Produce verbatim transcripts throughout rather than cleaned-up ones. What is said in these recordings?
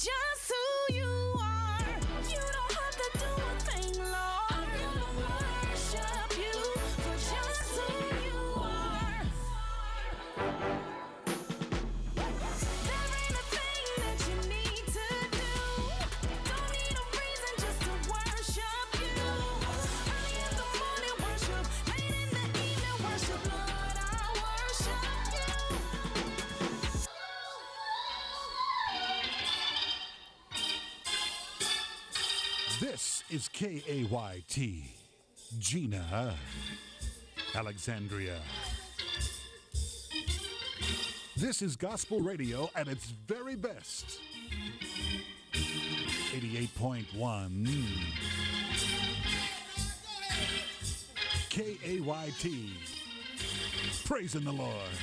just who you are. You don't have to do a thing, Lord. I'm gonna worship you for just who you are. There ain't a thing that you need to do. Don't need a reason just to worship you. Early in the morning worship, late in the evening worship, Lord, I worship you. This is K A Y T, Gina, Alexandria. This is gospel radio at its very best. eighty-eight point one K A Y T, praising the Lord.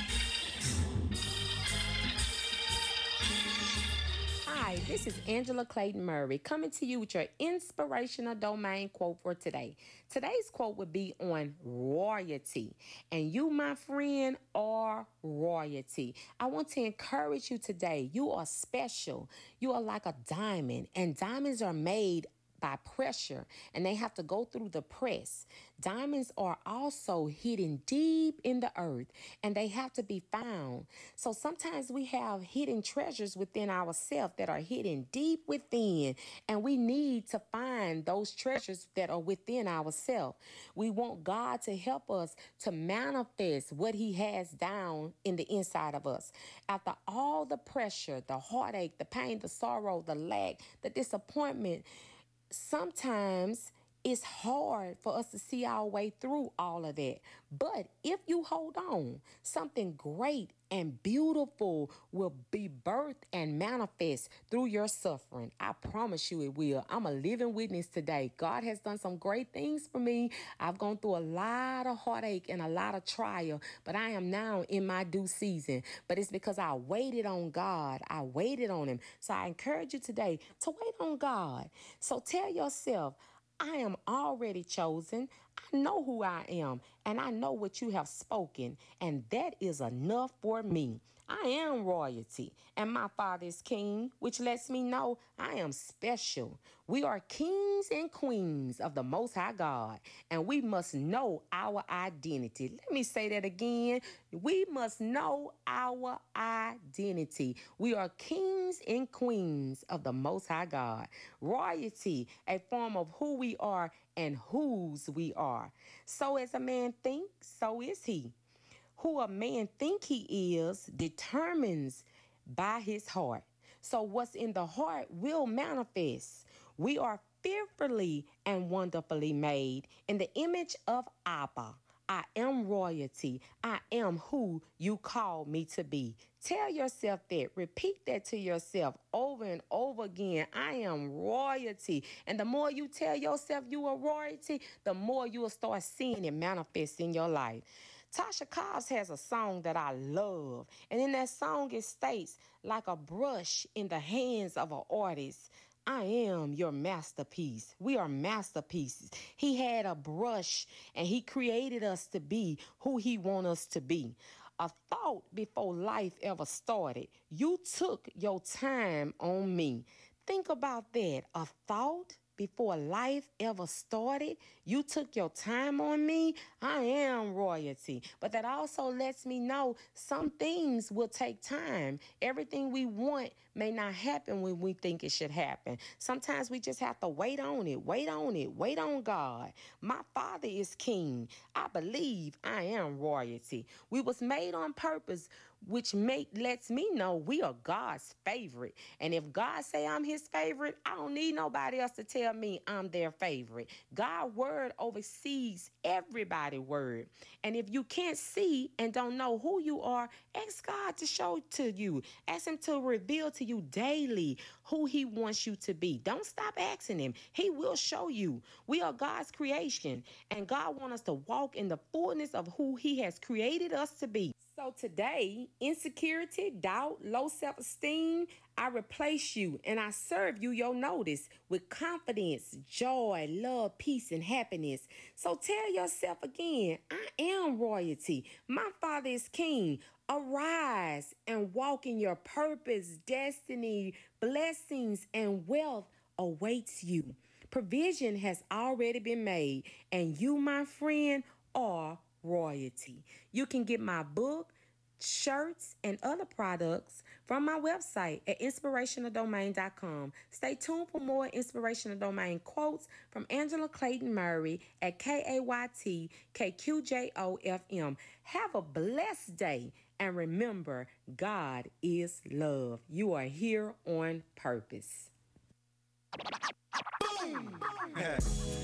Hi, this is Angela Clayton Murray coming to you with your inspirational domain quote for today. Today's quote would be on royalty. And you, my friend, are royalty. I want to encourage you today. You are special. You are like a diamond, and diamonds are made by pressure, and they have to go through the press. Diamonds are also hidden deep in the earth, and they have to be found. So sometimes we have hidden treasures within ourselves that are hidden deep within, and we need to find those treasures that are within ourselves. We want God to help us to manifest what He has down in the inside of us. After all the pressure, the heartache, the pain, the sorrow, the lack, the disappointment, sometimes it's hard for us to see our way through all of that. But if you hold on, something great and beautiful will be birthed and manifest through your suffering. I promise you it will. I'm a living witness today. God has done some great things for me. I've gone through a lot of heartache and a lot of trial, but I am now in my due season. But it's because I waited on God. I waited on Him. So I encourage you today to wait on God. So tell yourself, I am already chosen. I know who I am, and I know what you have spoken, and that is enough for me. I am royalty, and my Father is king, which lets me know I am special. We are kings and queens of the Most High God, and we must know our identity. Let me say that again. We must know our identity. We are kings and queens of the Most High God. Royalty, a form of who we are and whose we are. So as a man thinks, so is he. Who a man think he is determines by his heart. So what's in the heart will manifest. We are fearfully and wonderfully made in the image of Abba. I am royalty. I am who you call me to be. Tell yourself that. Repeat that to yourself over and over again. I am royalty. And the more you tell yourself you are royalty, the more you will start seeing it manifest in your life. Tasha Cobbs has a song that I love. And in that song, it states, like a brush in the hands of an artist, I am your masterpiece. We are masterpieces. He had a brush and he created us to be who he wants us to be. A thought before life ever started. You took your time on me. Think about that. A thought before life ever started. You took your time on me. I am royalty. But that also lets me know some things will take time. Everything we want may not happen when we think it should happen. Sometimes we just have to wait on it, wait on it, wait on God. My Father is king. I believe I am royalty. We was made on purpose, which make, lets me know we are God's favorite. And if God say I'm his favorite, I don't need nobody else to tell me I'm their favorite. God's word oversees everybody's word. And if you can't see and don't know who you are, ask God to show to you. Ask him to reveal to you daily who he wants you to be. Don't stop asking him. He will show you. We are God's creation, and God wants us to walk in the fullness of who he has created us to be. So today, insecurity, doubt, low self esteem, I replace you and I serve you your notice with confidence, joy, love, peace, and happiness. So tell yourself again, I am royalty. My Father is King. Arise and walk in your purpose, destiny, blessings, and wealth awaits you. Provision has already been made, and you, my friend, are royalty. You can get my book, shirts, and other products from my website at inspirational domain dot com. Stay tuned for more inspirational domain quotes from Angela Clayton Murray at K A Y T K Q J O F M. Have a blessed day and remember, God is love. You are here on purpose. Yeah.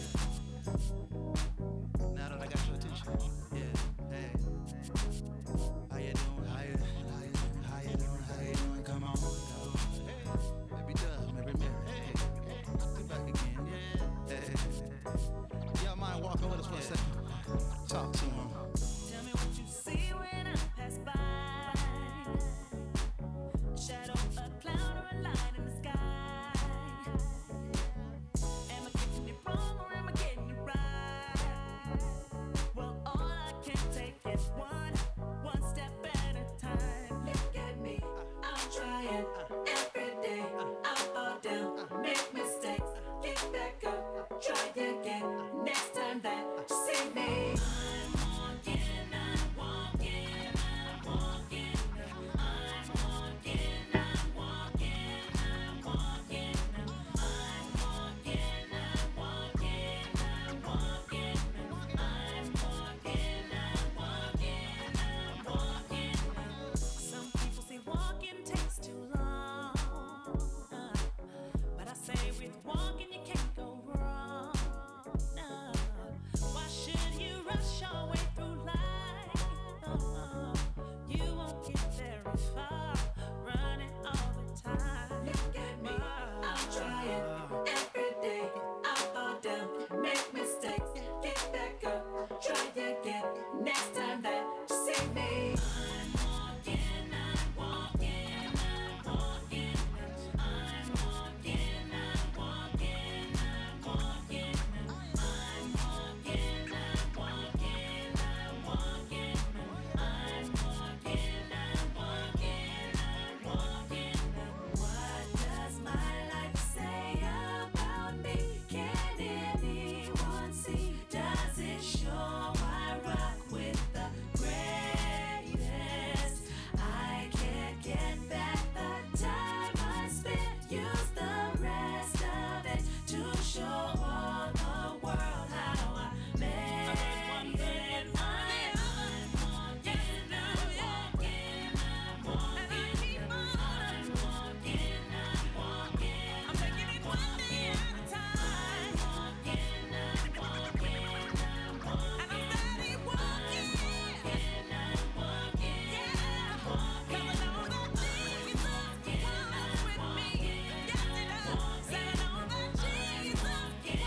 Now that I got your attention, yeah, hey, how you doing? How you, how you, how you doing? How you doing? Come on, hey, maybe Dub, maybe Mary, hey, hey, back again, yeah, hey, y'all mind walking with us for a second? Talk to him. Tell me what you see when I pass by. A shadow, a cloud, or a light in the sky. Am I getting it wrong or am I getting it right? Well, all I can take is one, one step at a time. Look at me, I'm trying every day. I fall down, make mistakes, get back up, try again. Next time that you see me, I'm walking, I'm walking, I'm walking, I'm walking, I'm walking, I'm walking, I'm walking, I'm walking, I'm walking, I'm walking, I'm walking, I'm walking. Some people say walking takes too long, uh, but I say with walking you can't go wrong. No. Why should you rush your way through life? Uh, you won't get very far running all the time. Look at me, I'm trying every day. I fall down, make mistakes, get back up, try again. Next time that you see me, I'm walking, I'm walking, I'm walking, I'm walking, I'm walking, I'm walking, I'm walking, I'm walking, I'm walking, I'm walking, I'm walking, I'm walking. What does my life say about me? Can anyone see? Does it show I rock with the greatest? I can't get back the time I spent. Use the rest of it to show all the world how I made it. I'm walking, I'm walking, I'm walking, I'm walking, I'm walking, I'm taking it one day at a time. I'm walking, I'm walking, I'm walking, and I'm steady walking. I'm walking, yeah, 'cause I know that Jesus walks with me. Yes, He does. Say I know that Jesus walks with me.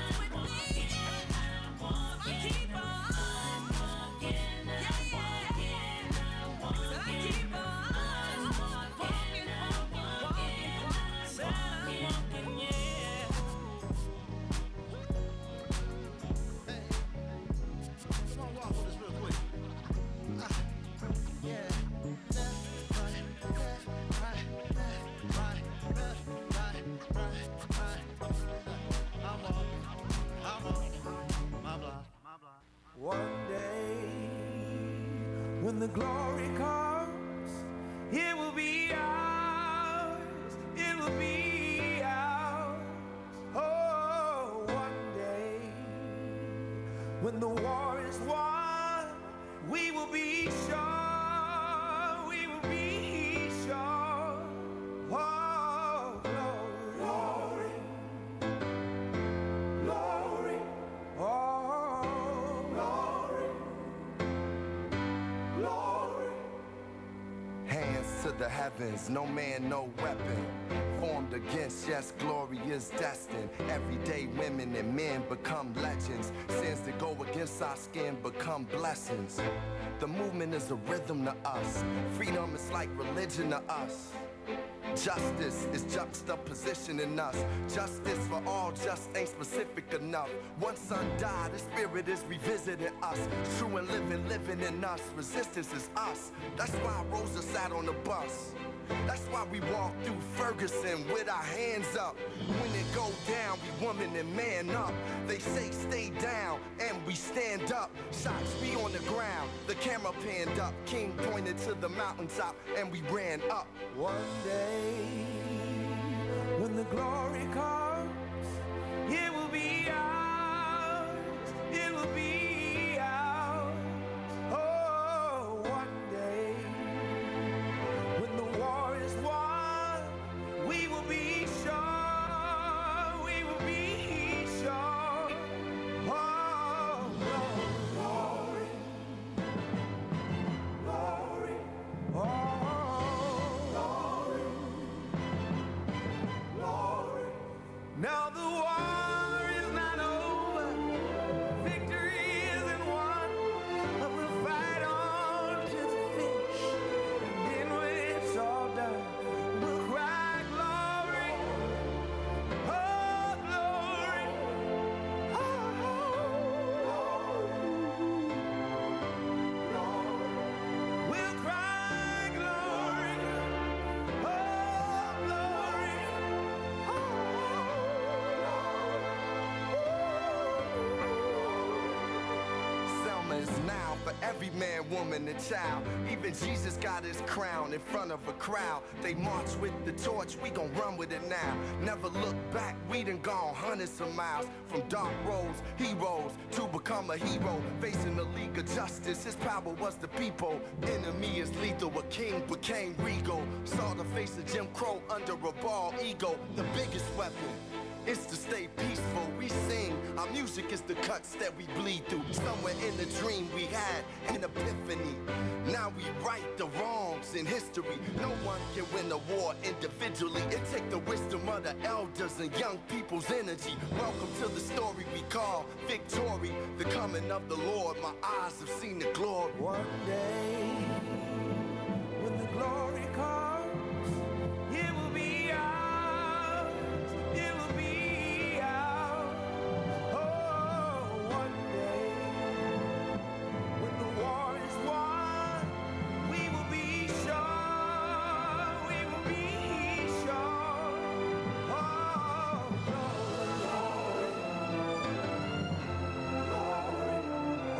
So I keep on walking, yeah, yeah, yeah. So I keep on walking, walking, walking. Said I'm walking, yeah. Hey, come on, walk with us real quick. Ah, yeah, left, right, left, right, left, right, left, right, right, right. I'm walking, I'm walking, my block, my block. One day, when the glory comes, it will be ours. It will be ours. Oh, one day, when the war is won, we will be sure. We will be sure. Oh, glory, glory, oh, glory, glory. Hands to the heavens, no man, no weapon. formed against. Yes, glory is destined. Everyday women and men become legends. Sins that go against our skin become blessings. The movement is a rhythm to us. Freedom is like religion to us. Justice is juxtaposition in us. Justice for all just ain't specific enough. One son died, the spirit is revisiting us. True and living, living in us. Resistance is us. That's why Rosa sat on the bus. That's why we walk through Ferguson with our hands up. When it go down, we woman and man up. They say stay down, and we stand up. Shots be on the ground, the camera panned up. King pointed to the mountaintop, and we ran up. One day, when the glory comes, it will be ours. It will be ours. Oh, one day, when the war is won, we will be sure. We will be sure. Oh, glory, glory, oh. Now the war is not over, victory isn't won, but we'll fight on to the finish, and then when it's all done, we'll cry glory, oh glory, oh glory, we'll cry glory, oh glory, Selma is now for every man, woman, and child. Even Jesus got his crown in front of a crowd. They march with the torch, we gon' run with it now. Never look back, we done gone hundreds of miles. From dark roads, heroes, to become a hero. Facing the League of Justice, his power was the people. Enemy is lethal, a king became regal. Saw the face of Jim Crow under a bald ego. The biggest weapon is to stay peaceful. We sing, our music is the cuts that we bleed through. Somewhere in the dream we had an epiphany. Now we right the wrongs in history. No one can win a war individually. It take the wisdom of the elders and young people's energy. Welcome to the story we call victory. The coming of the Lord, my eyes have seen the glory. One day, when the glory comes, it will be ours. It will be ours. Oh, one day, when the war is won, we will be sure. We will be sure. Oh, glory, glory, glory.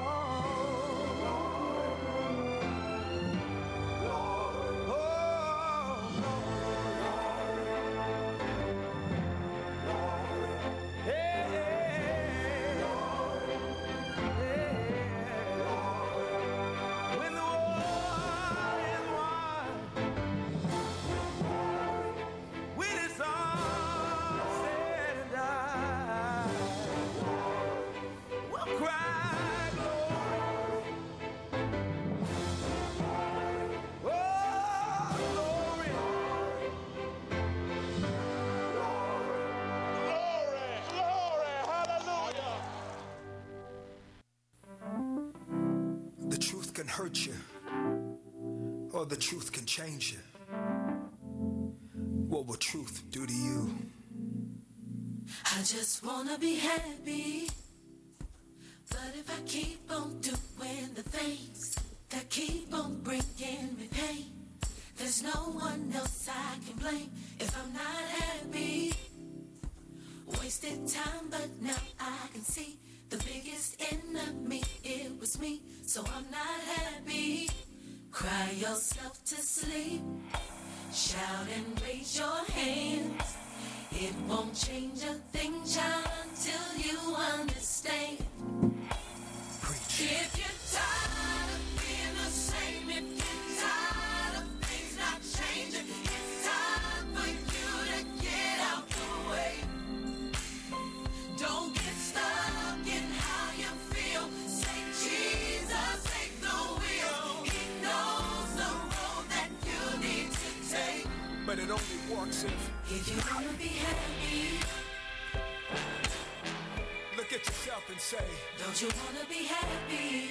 The truth can hurt you, or the truth can change you. What will truth do to you? I just wanna be happy. But if I keep on doing the things that keep on bringing me pain, there's no one else I can blame if I'm not happy. Wasted time, but now I can see the biggest enemy, it was me, so I'm not happy. Cry yourself to sleep, shout and raise your hands. It won't change a thing, child, until you understand. Preach. If you're tired of being the same, if you're tired of things not changing, it's time for you to get out the way. Don't get stuck in how you feel. Say Jesus, take the wheel. He knows the road that you need to take. but it only works if If you wanna be happy, look at yourself and say, don't you wanna be happy?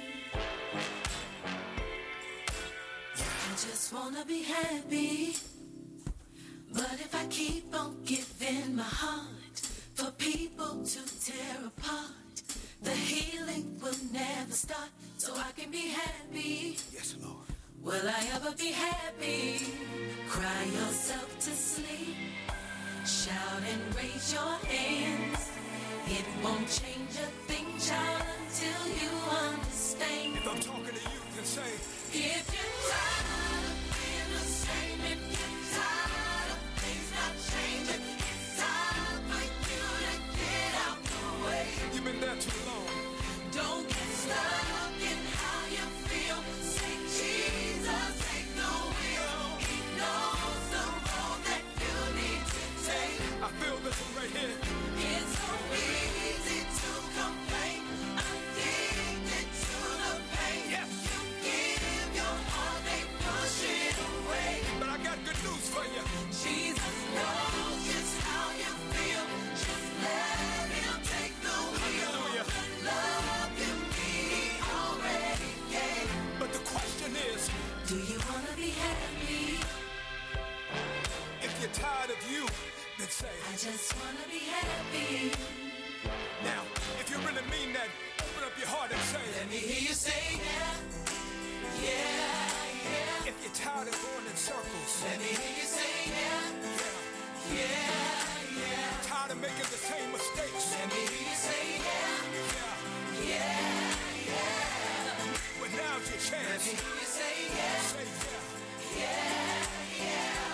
I just wanna be happy. But if I keep on giving my heart for people to tear apart, the healing will never start, so I can be happy. yes, Lord. Will I ever be happy? Cry yourself to sleep. Shout and raise your hands. It won't change a thing, child, until you understand. If I'm talking to you, then say, If you're tired of being the same, if you're tired of things not changing, it's time for you to get out the way. you've been there too long. Don't get stuck in how you feel. Say Jesus, take the wheel. He knows the road that you need to take. I feel this one right here. It's so easy to complain, addicted to the pain. Yes. You give your heart, they push it away. But I got good news for you. Jesus knows just how you feel. Just let him take the wheel. Hallelujah. The love you need, he already gave. But the question is, Do you wanna be happy? if you're tired of you, then say, I just wanna be happy. now, if you really mean that, open up your heart and say, Let me hear you say yeah, yeah, yeah. if you're tired of going in circles, Let me hear you say yeah, yeah, yeah, yeah. tired of making the same mistakes, Let me hear you say yeah, yeah, yeah, yeah. but now's your Let chance. me hear you say yeah, Say yeah. yeah, yeah.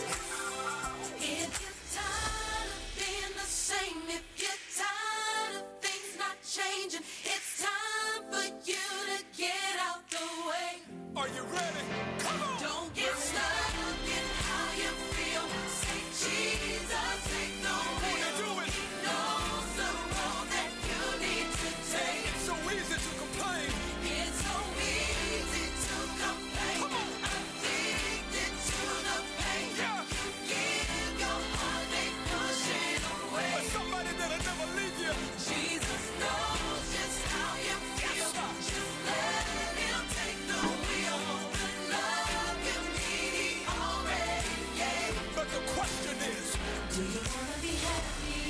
If you're tired of being the same, if you're tired of things not changing, it's time for you to get out the way. Are you ready? Come on! Don't get stuck in how you feel. Say Jesus, take the wheel. do it. He knows the road that you need to take. It's so easy to complain. It's so easy to complain. Addicted to the pain. Yeah. You give your heart, they push it away. But somebody that'll never leave you. Jesus knows just how you feel. Just let him take the wheel. The love you need, he already gave. But the question is, Do you wanna be happy?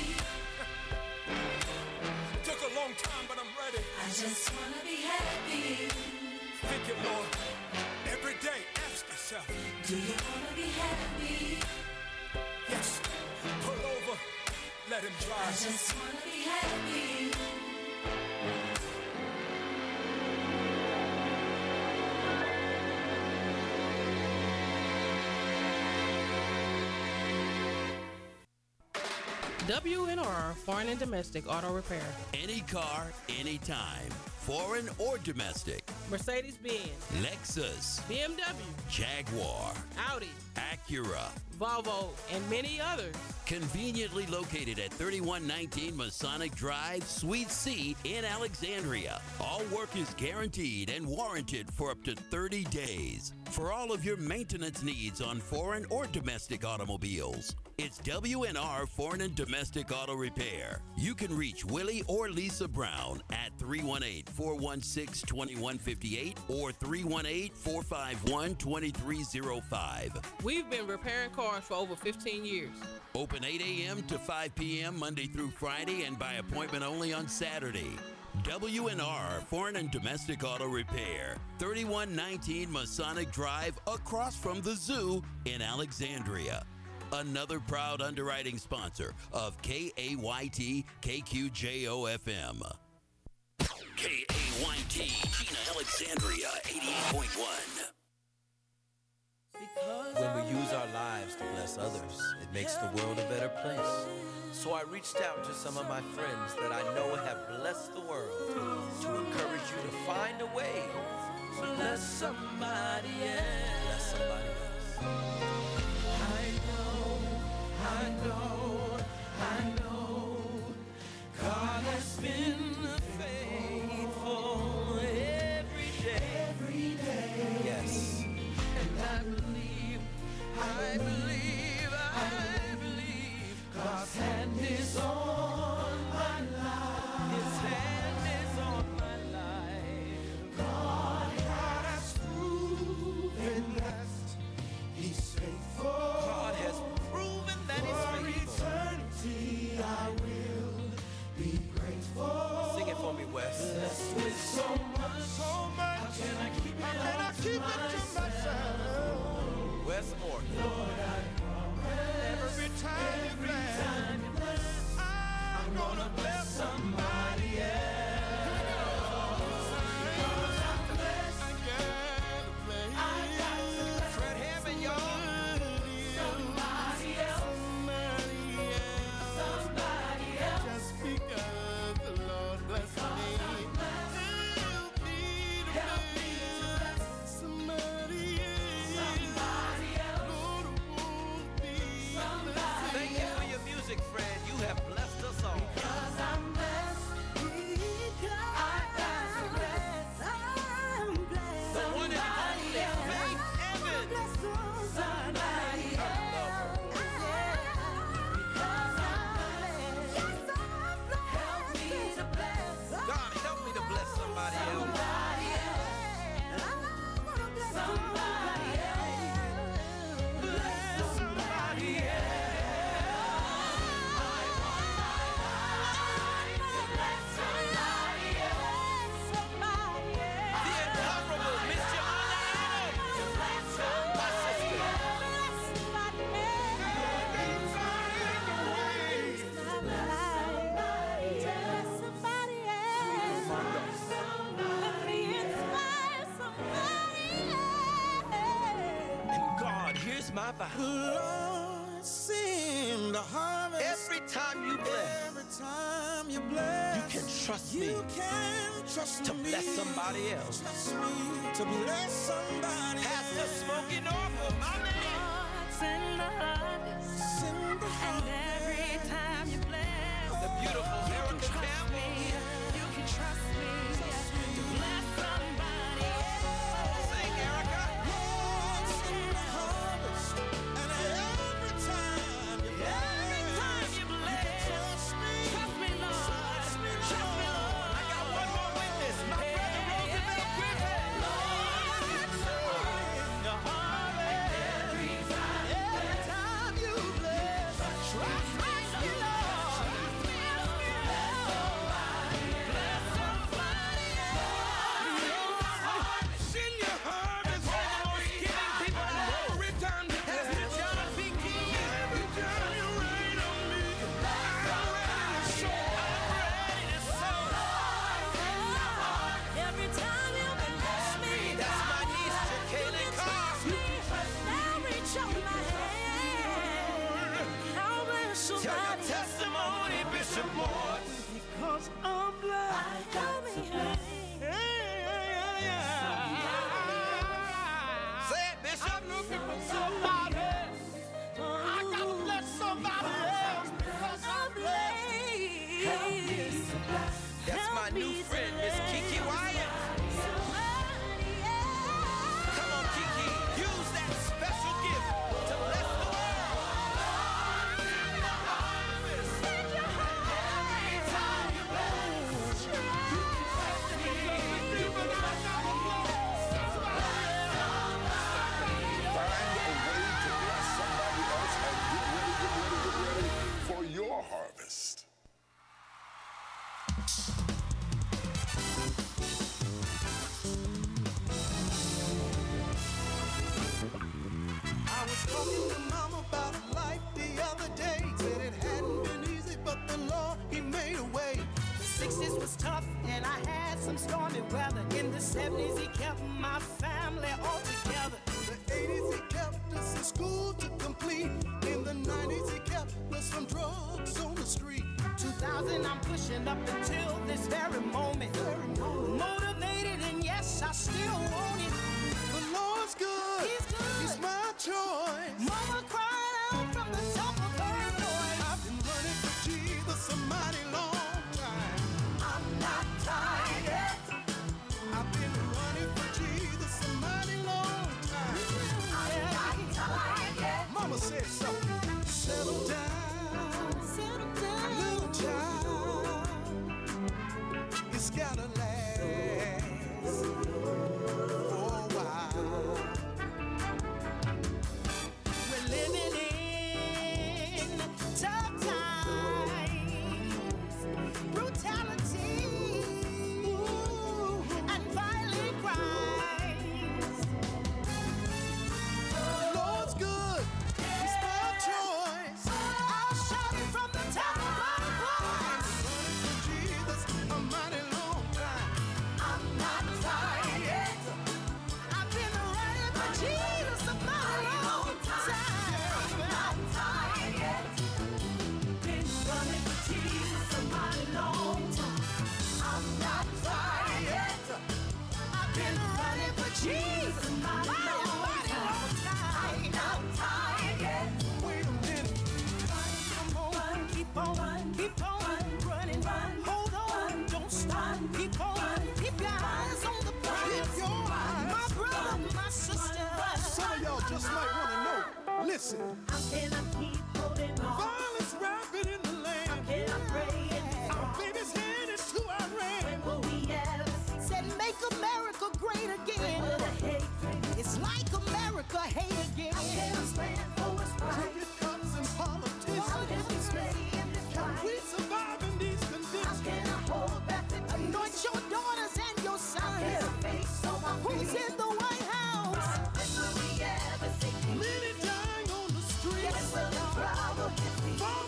took a long time, but I'm ready. I just wanna be happy. Thank you, Lord. Every day, ask yourself, Do you wanna be happy? yes, pull over, let him I drive. just wanna be happy. W N R Foreign and Domestic Auto Repair. Any car, anytime. Foreign or domestic. Mercedes-Benz, Lexus, B M W, Jaguar, Audi, Acura. Volvo, and many others. Conveniently located at thirty-one nineteen Masonic Drive, Suite C in Alexandria. All work is guaranteed and warranted for up to thirty days. For all of your maintenance needs on foreign or domestic automobiles, it's W N R Foreign and Domestic Auto Repair. You can reach Willie or Lisa Brown at three one eight, four one six, two one five eight or three one eight, four five one, two three zero five. We've been repairing cars for over fifteen years. Open eight a.m. to five p.m. Monday through Friday and by appointment only on Saturday. W N R Foreign and Domestic Auto Repair, thirty-one nineteen Masonic Drive, across from the zoo in Alexandria. Another proud underwriting sponsor of K A Y T K Q J O F M. K A Y T, Gina Alexandria, eighty-eight point one. When we use our lives to bless others, it makes the world a better place. So I reached out to some of my friends that I know have blessed the world to encourage you to find a way to bless somebody else. Bless somebody else. I know, I know, I know, God has been faithful every day. Every day. Yes. And I believe, I believe. That's my vow. Lord, seem to harvest. Every time you bless, Every time you bless, you can trust me you can trust to me bless somebody else. Trust me to bless somebody Pastor else. Smokey Norfolk, my man. Hearts in the harvest. Send the And every time you bless, The beautiful you can Erica trust Campbell. me. You can trust me to bless somebody else. Sing, Erica. Lord, send the harvest. And every time you bless, Every time you bless, trust me. trust me, Lord. Trust me, Trust me, Lord. I got one more witness. My brother Roosevelt Griffin. The harvest. Every time, every time you bless, trust me, Lord. Send your harvest. One of the most giving people I know. Every time you bless. Pastor John P. King. Every time you rain on me, I'm ready to sow. I'm ready to sow. Every time you bless me, That's my niece, Jacqueline Carr. now reach out my hand. I'll bless Tell your somebody. testimony, Bishop Moore. Because I'm blessed. Tell me, Say it, Bishop. I'm looking for somebody. I gotta bless somebody else because I'm blessed. That's my new friend, Miss Kiki Wyatt. Come on, Kiki. Use that special gift to bless the world. Find a way to bless somebody else and get ready, get ready, get ready for your harvest. I was talking to Mom about life the other day. Said it hadn't been easy, but the Lord, He made a way. The sixties was tough and I had some stormy weather. In the seventies he kept my family all together. The eighties, He kept us in school to complete. In the nineties, He kept us from drugs on the street. two thousand I'm pushing up until this very moment. Motivated and yes, I still want it. The Lord's good. He's good. He's my choice. Mama cried out from the top of her voice. I've been running for Jesus a mighty long time. I'm not tired yet. I've been running for Jesus a mighty long time. I'm not tired yet. Mama said so. Settle down, Settle down. little child. It's gotta last for a while. We're living in tough times, brutality and violent crimes. The Lord's good. It's my choice. I'll shout it from the top of my voice. Running for Jesus a mighty long time. I'm not tired yet. I've been running for Jesus a mighty long time. I'm not tired yet. Been running for Jesus a mighty long time. I'm not tired yet. I've been running for Jesus a mighty long time. I'm not tired yet. Wait a minute. Come on, keep on, keep on running, hold on, don't stop, keep on, keep your eyes on the prize. Keep your eyes. My brother, my sister. Some of y'all just might want to know. Listen. How can I keep holding on? Violence rapid in the land. Can I pray and Our babies headed to Iran. when will we ever see? Said make America great again. It's like America hate again. How can I stand for what's right? Crooked cops and politicians. How can we stay in this Can we fight? survive in these How conditions? can I hold back the tears? Anoint your daughters and your sons. Who's in the White House? Many dying on the streets. Yes, will the problem hit me? Far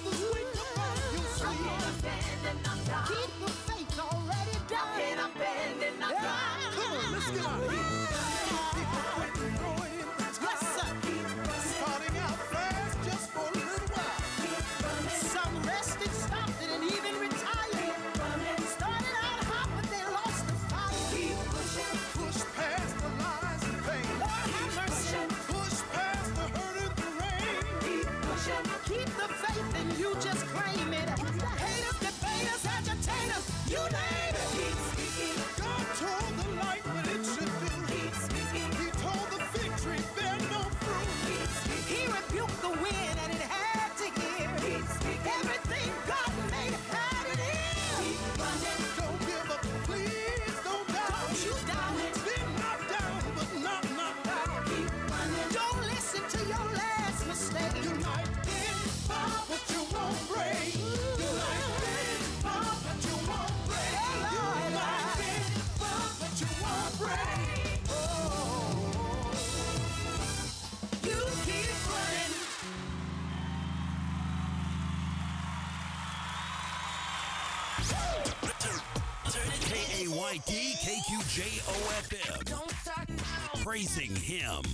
Y T K Q J O F M. Don't stop now. Praising Him.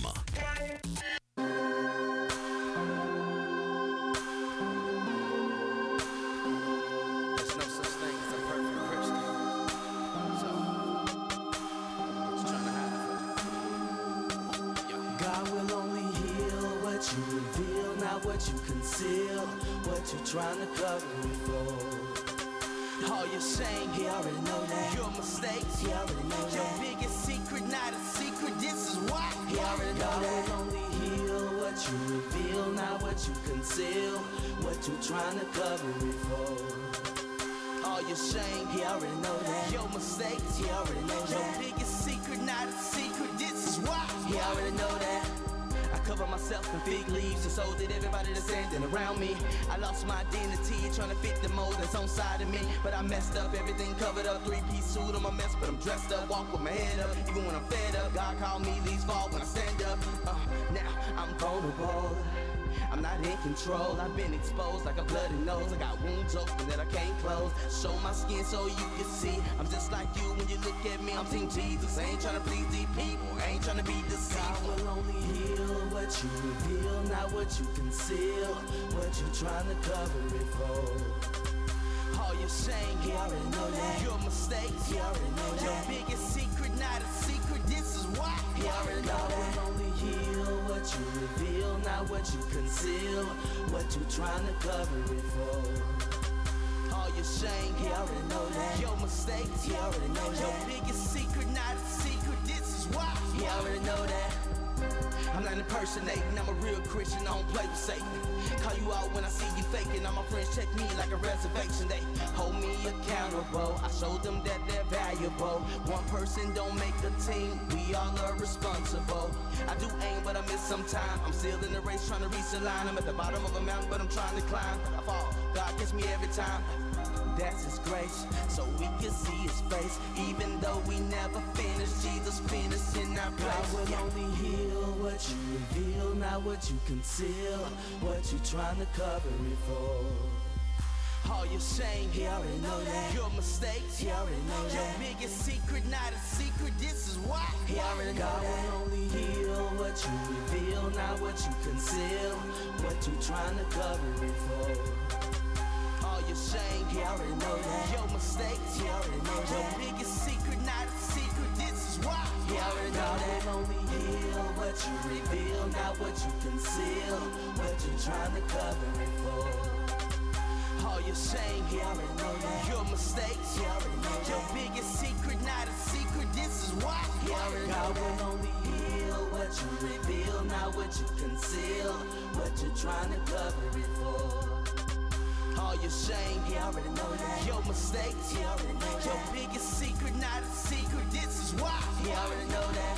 There's no such thing as a perfect Christian. So, what's trying to happen? God will only heal what you reveal, not what you conceal, what you trying to cover it for. All your shame, He already know that. your mistakes, He already know your that. biggest secret, not a secret. This is why. He already know God that. will only heal what you reveal, not what you conceal, what you trying to cover it for. All your shame, He already know that. your mistakes, He already know your that. biggest secret, not a secret. This is why. He already know that. I cover myself in fig leaves, and so did everybody that's standing around me. I lost my identity, trying to fit the mold that's on side of me. But I messed up, everything covered up. Three-piece suit, I'm a mess, but I'm dressed up. Walk with my head up, even when I'm fed up. God called me, leaves fall when I stand up. Uh, now I'm vulnerable. I'm not in control. I've been exposed like a bloody nose. I got wounds open that I can't close. Show my skin so you can see. I'm just like you when you look at me. I'm Team Jesus. I ain't trying to please these people. I ain't trying to be God deceived. will only heal what you reveal, not what you conceal, what you trying to cover it for. All your shame, He already know that. your mistakes, He already know your that. biggest secret, not a secret. This is why. He already know that. God will only heal what you reveal, not what you conceal, what you trying to cover it for. All your shame, He already know that. your mistakes, He already know your that. biggest secret, not a secret. This is why. He already know that. I'm not impersonating, I'm a real Christian, I don't play with Satan. Call you out when I see you faking, all my friends check me like a reservation. They hold me accountable, I show them that they're valuable. One person don't make a team, we all are responsible. I do aim, but I miss some time. I'm still in the race trying to reach the line. I'm at the bottom of a mountain, but I'm trying to climb. I fall, God gets me every time. That's His grace, so we can see His face. Even though we never finish, Jesus finished in our God place. will Yeah. only heal what you reveal, not what you conceal, what you trying to cover it for. All your shame, He already know that. your mistakes, He already know your that. biggest secret, not a secret. This is why. He already know God that. will only heal what you reveal, not what you conceal, what you trying to cover it for. All your shame, He already know that. your mistakes, He already know your that. biggest secret, not a secret. This is why. He already know that. God will only heal what you reveal, not what you conceal, what you trying to cover it for. All your shame, He already know that. your mistakes, He already know your that. biggest secret, not a secret. This is why. He already God will only heal what you reveal, not what you conceal, what you trying to cover it for. All your shame, He already know that. your mistakes, He already know your that. biggest secret, not a secret. This is why. He already know that.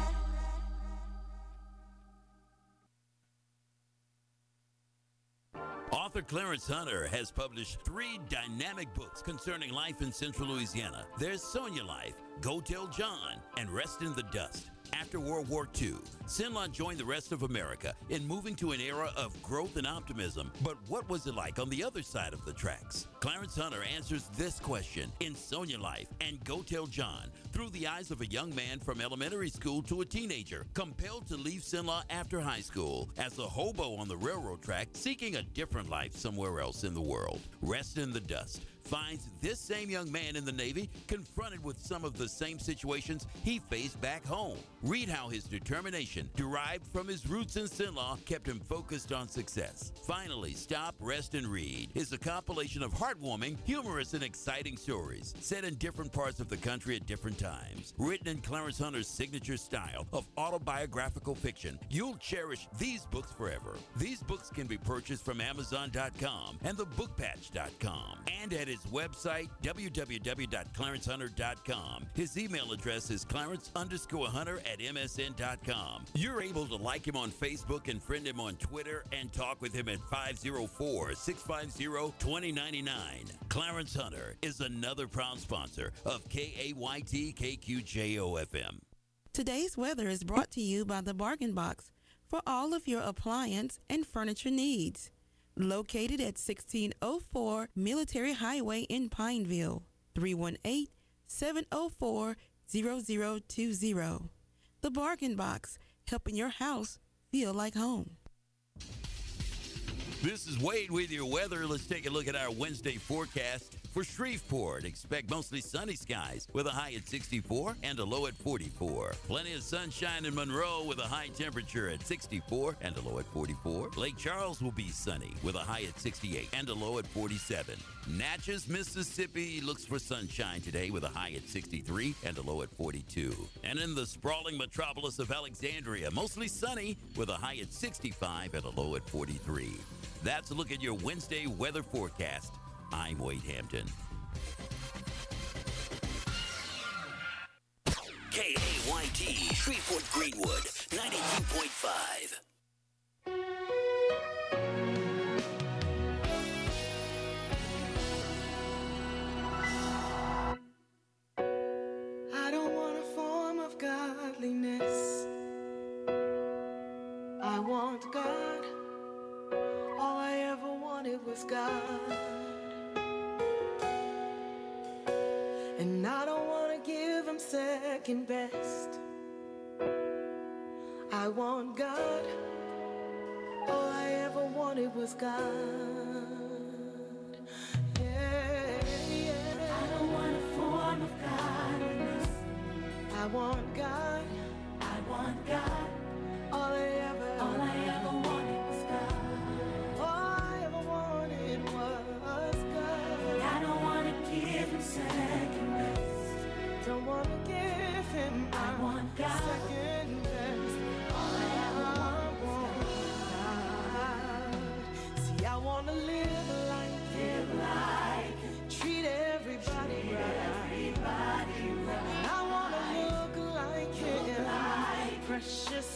Author Clarence Hunter has published three dynamic books concerning life in Central Louisiana. There's Sonia Life, Go Tell John, and Rest in the Dust. After World War Two, Sinlaw joined the rest of America in moving to an era of growth and optimism. But what was it like on the other side of the tracks? Clarence Hunter answers this question in Sonia Life and Go Tell John through the eyes of a young man from elementary school to a teenager, compelled to leave Sinlaw after high school as a hobo on the railroad track, seeking a different life somewhere else in the world. Rest in the Dust finds this same young man in the Navy confronted with some of the same situations he faced back home. Read how his determination, derived from his roots in Sinlaw, kept him focused on success. Finally, Stop, Rest, and Read is a compilation of heartwarming, humorous, and exciting stories set in different parts of the country at different times. Written in Clarence Hunter's signature style of autobiographical fiction, you'll cherish these books forever. These books can be purchased from Amazon dot com and the book patch dot com and at his website, w w w dot clarence hunter dot com. His email address is clarence underscore hunter at m s n dot com. You're able to like him on Facebook and friend him on Twitter and talk with him at five oh four, six five zero, two oh nine nine. Clarence Hunter is another proud sponsor of K A Y T K Q J O F M. Today's weather is brought to you by the Bargain Box for all of your appliance and furniture needs. Located at sixteen oh four Military Highway in Pineville, three one eight, seven oh four, zero zero two zero. The Bargain Box, helping your house feel like home. This is Wade with your weather. Let's take a look at our Wednesday forecast. For Shreveport, expect mostly sunny skies with a high at sixty-four and a low at forty-four. Plenty of sunshine in Monroe with a high temperature at sixty-four and a low at forty-four. Lake Charles will be sunny with a high at sixty-eight and a low at forty-seven. Natchez, Mississippi looks for sunshine today with a high at sixty-three and a low at forty-two. And in the sprawling metropolis of Alexandria, mostly sunny with a high at sixty-five and a low at forty-three. That's a look at your Wednesday weather forecast. I'm Wade Hampton. K A Y T, Shreveport Greenwood, ninety-two point five. I don't want a form of godliness. I want God. All I ever wanted was God. And I don't want to give him second best. I want God. All I ever wanted was God. Yeah, yeah. I don't want a form of godliness. I want God. I want God. All I ever, all I ever wanted was God. All I ever wanted was God. I don't want to give him second best. Don't want to give him my I want God. Second best. All I ever want was God. See, I want to live like him, like treat everybody treat right. Everybody right. I want to look like him, like precious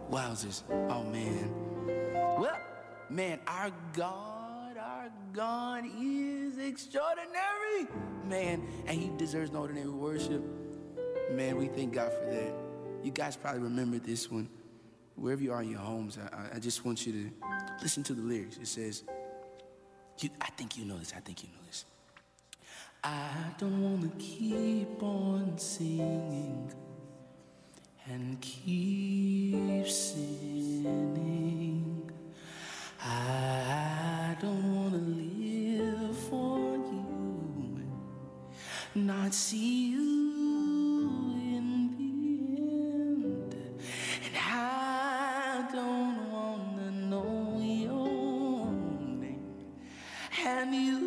Wowzers. Oh, man. Well, man, our God, our God is extraordinary. Man, and he deserves no ordinary worship. Man, we thank God for that. You guys probably remember this one. Wherever you are in your homes, I, I just want you to listen to the lyrics. It says, you, I think you know this, I think you know this. I don't want to keep on singing and keep sinning. I don't want to live for you, not see you in the end. And I don't want to know your name. And you,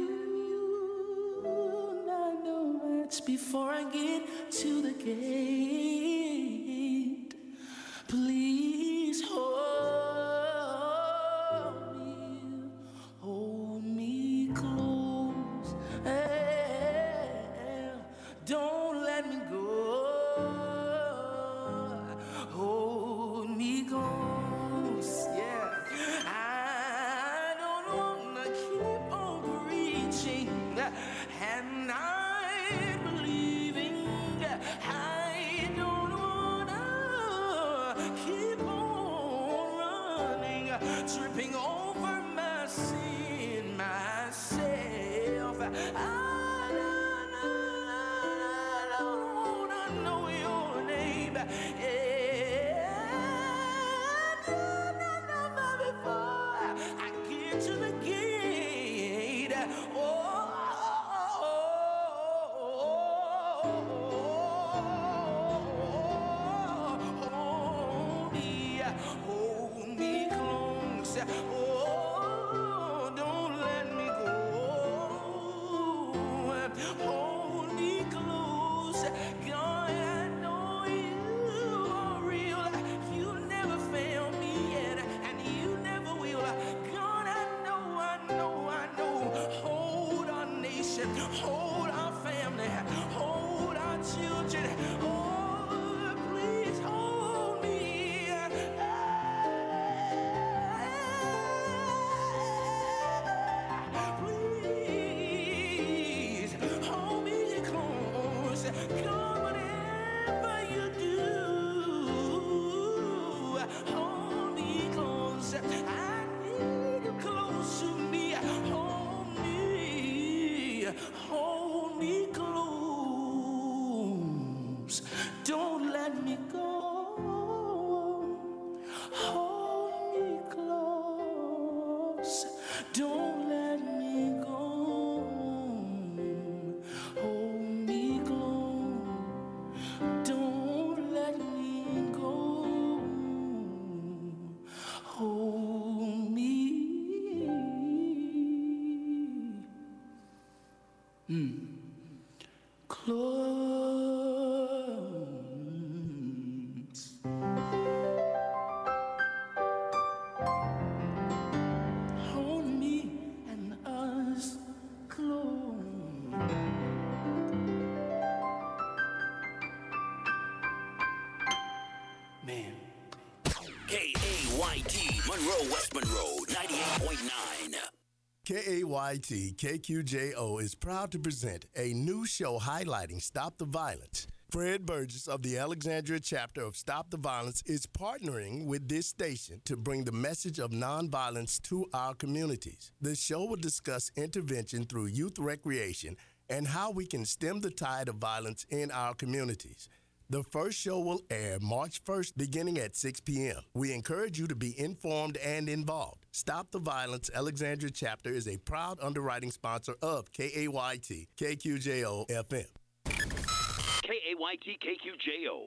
I know that's before I get to the gate. Please hold me, hold me close. Eh, Don't let me go. Hold me close, yeah. I don't wanna keep on preaching and I'm believing. I don't wanna keep on running, tripping over my sin myself. I don't, I don't wanna know your name. Yeah, no, no, no, before I get to the gate. Oh, hold me, hold me close. Oh, don't let me go. Hold me close. God, I know you are real. You never failed me yet, and you never will. God, I know, I know, I know. Hold our nation, hold our family, hold our children. Oh, please hold me. Please hold me close. God, whatever you do, hold me close. I need you close to me. Hold me, hold me close. Don't let me go. Hold me close. Don't let me go. Hold me close. Don't let me go. Hold me. Mm. Close. Hold me and us close. Man. K A Y T, Monroe, West Monroe, ninety-eight point nine. K A Y T K Q J O is proud to present a new show highlighting Stop the Violence. Fred Burgess of the Alexandria chapter of Stop the Violence is partnering with this station to bring the message of nonviolence to our communities. The show will discuss intervention through youth recreation and how we can stem the tide of violence in our communities. The first show will air March first beginning at six p.m. We encourage you to be informed and involved. Stop the Violence Alexandria chapter is a proud underwriting sponsor of K A Y T K Q J O F M. K A Y T K Q J O.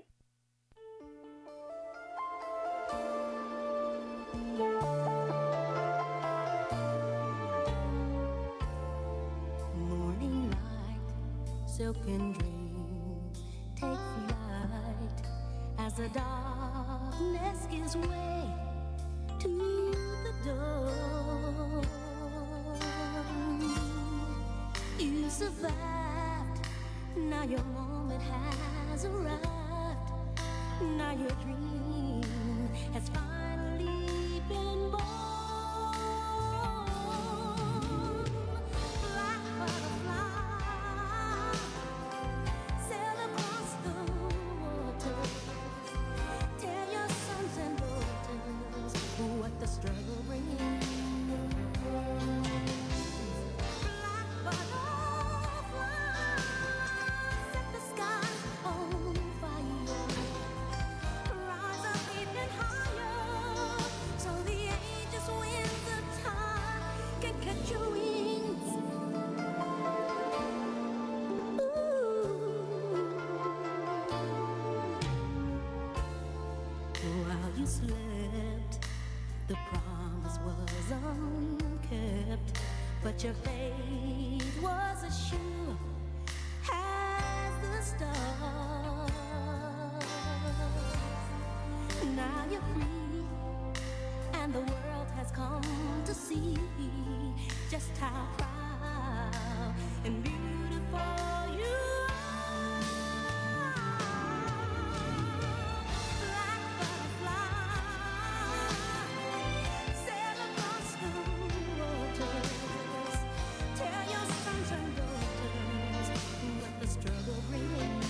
Morning light, silken dream, take flight as the darkness gives way to the dawn. You survived, now your moment has arrived, now your dream has finally you slept. The promise was unkept, but your faith was as sure as the stars. Now you're free, and the world has come to see just how proud and beautiful you are. Black butterfly, sail across the waters. Tell your sons and daughters what the struggle brings.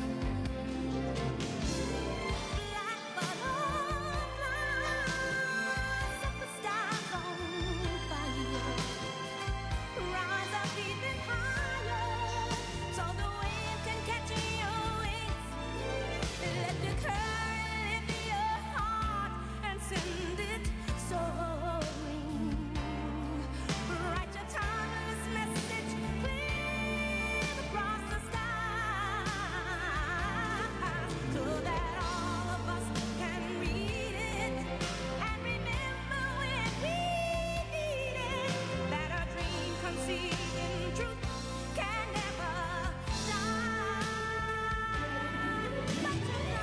Black butterfly, set the stars on fire. Rise up even higher, so the wind can catch your wings. Let the current lift your heart and send it soaring. Write your timeless message clear across the sky, so that all of us can read it and remember when we need it, that a dream conceived in truth can never die. But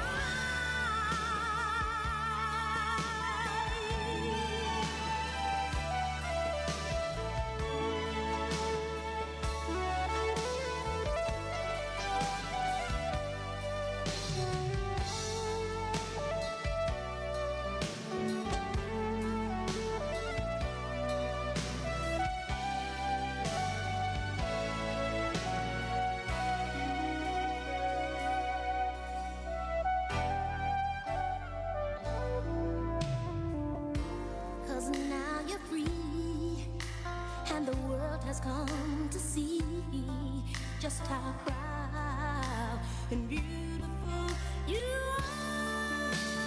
cause now you're free, and the world has come to see just how proud and beautiful you are.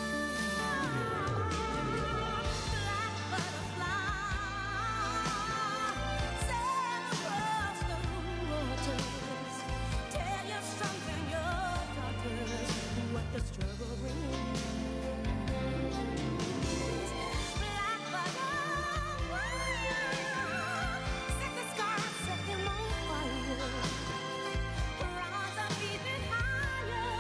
Black butterfly, sail across the waters. Tell your sons and your daughters what the struggle brings. Black butterfly, set the skies, set them on fire. Rise up even higher,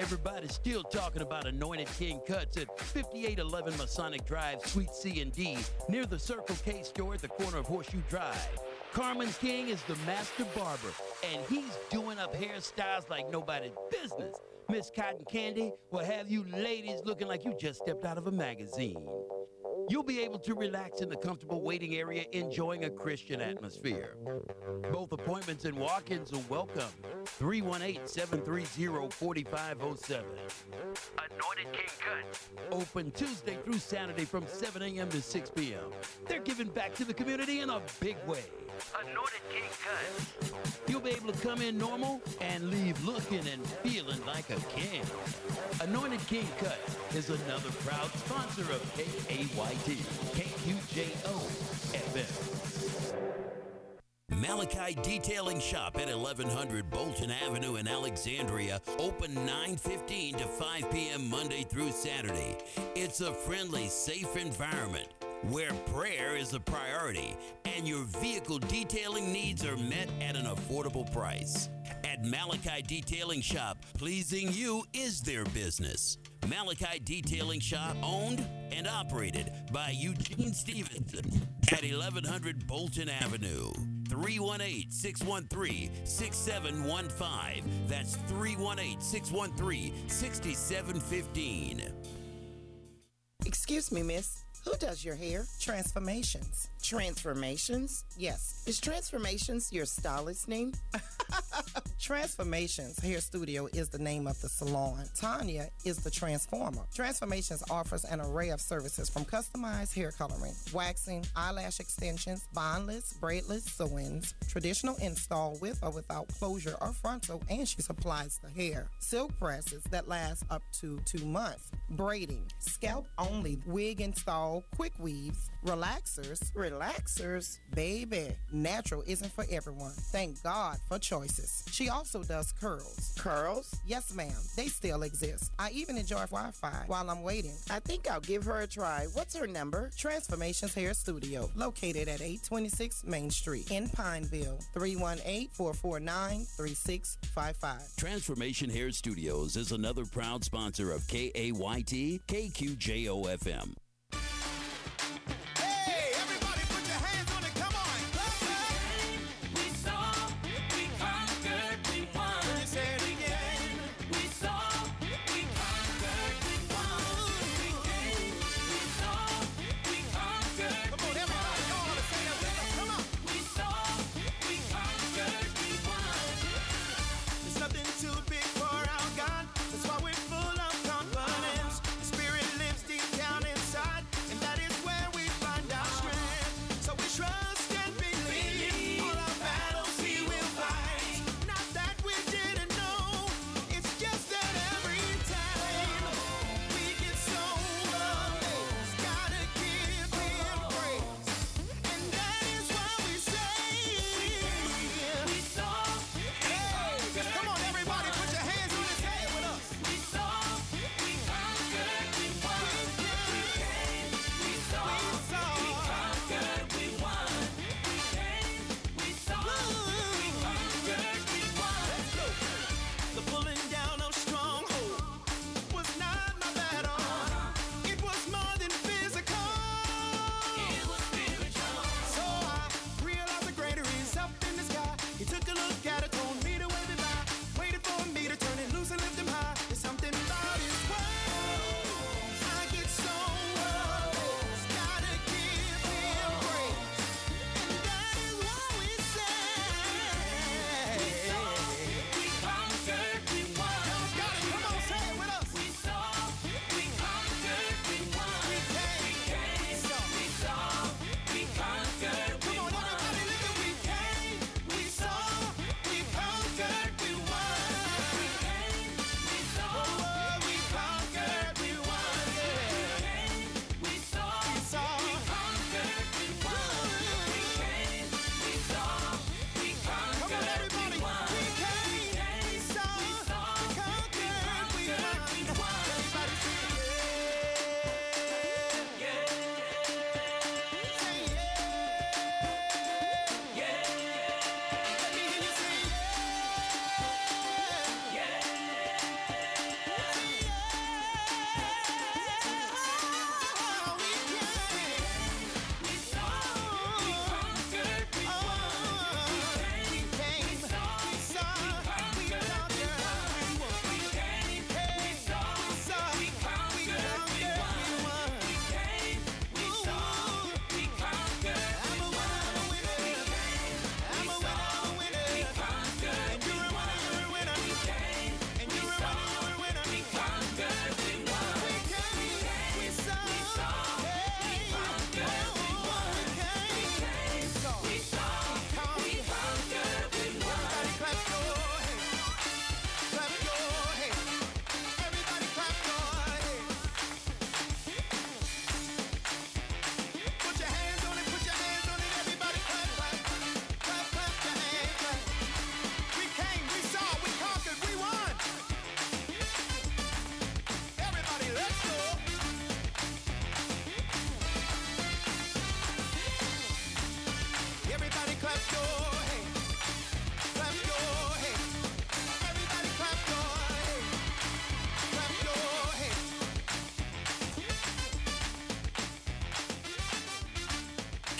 Everybody's still talking about Anointed King Cuts at fifty-eight eleven Masonic Drive, Suite C and D, near the Circle K store at the corner of Horseshoe Drive. Carmen King is the master barber, and he's doing up hairstyles like nobody's business. Miss Cotton Candy will have you ladies looking like you just stepped out of a magazine. You'll be able to relax in the comfortable waiting area, enjoying a Christian atmosphere. Both appointments and walk-ins are welcome. three one eight, seven three zero, four five zero seven. Anointed King Cuts. Open Tuesday through Saturday from seven a.m. to six p.m. They're giving back to the community in a big way. Anointed King Cuts. You'll be able to come in normal and leave looking and feeling like a king. Anointed King Cuts is another proud sponsor of K A Y T, K Q J O F M. Malachi Detailing Shop at eleven hundred Bolton Avenue in Alexandria, open nine fifteen to five p.m. Monday through Saturday. It's a friendly, safe environment where prayer is a priority and your vehicle detailing needs are met at an affordable price. At Malachi Detailing Shop, pleasing you is their business. Malachi Detailing Shop, owned and operated by Eugene Stevenson at eleven hundred Bolton Avenue. three one eight, six one three, six seven one five. That's three one eight, six one three, six seven one five. Excuse me, miss. Who does your hair? Transformations. Transformations? Yes. Is Transformations your stylist name? Transformations Hair Studio is the name of the salon. Tanya is the transformer. Transformations offers an array of services from customized hair coloring, waxing, eyelash extensions, bondless, braidless sew-ins, traditional install with or without closure or frontal, and she supplies the hair. Silk presses that last up to two months. Braiding, scalp only, wig install, quick weaves, relaxers. Relaxers? Baby, natural isn't for everyone. Thank God for choices. She also does curls. Curls? Yes, ma'am. They still exist. I even enjoy Wi-Fi while I'm waiting. I think I'll give her a try. What's her number? Transformations Hair Studio, located at eight twenty-six Main Street in Pineville. three one eight, four four nine, three six five five. Transformation Hair Studios is another proud sponsor of K A Y T, K Q J O F M. We saw, we conquered, we won. Can you say it again? We saw, we conquered, we won. We came, we saw, we conquered, come on, everybody, y'all wanna say that with us? Come on. We saw, we conquered, we won. There's nothing too big for our God. That's why we're full of confidence. The Spirit lives deep down inside.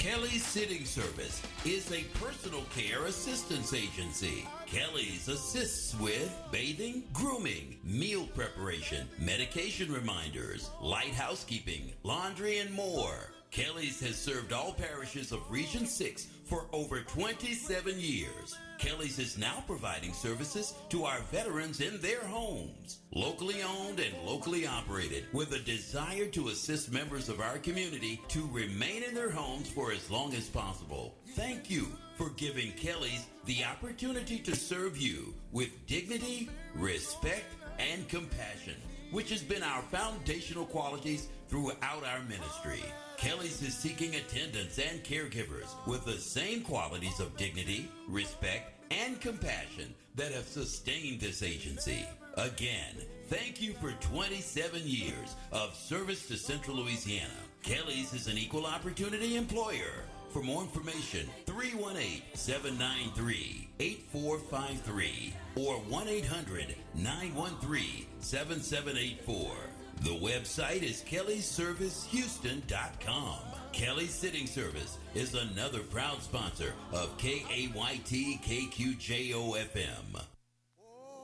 Kelly's Sitting Service is a personal care assistance agency. Kelly's assists with bathing, grooming, meal preparation, medication reminders, light housekeeping, laundry, and more. Kelly's has served all parishes of Region six for over twenty-seven years. Kelly's is now providing services to our veterans in their homes. Locally owned and locally operated, with a desire to assist members of our community to remain in their homes for as long as possible. Thank you for giving Kelly's the opportunity to serve you with dignity, respect, and compassion, which has been our foundational qualities throughout our ministry. Kelly's is seeking attendants and caregivers with the same qualities of dignity, respect, and compassion that have sustained this agency. Again, thank you for twenty-seven years of service to Central Louisiana. Kelly's is an equal opportunity employer. For more information, three one eight, seven nine three, eight four five three or one eight hundred, nine one three, seven seven eight four. The website is kellys service houston dot com. Kelly's Sitting Service is another proud sponsor of K A Y T K Q J O F M.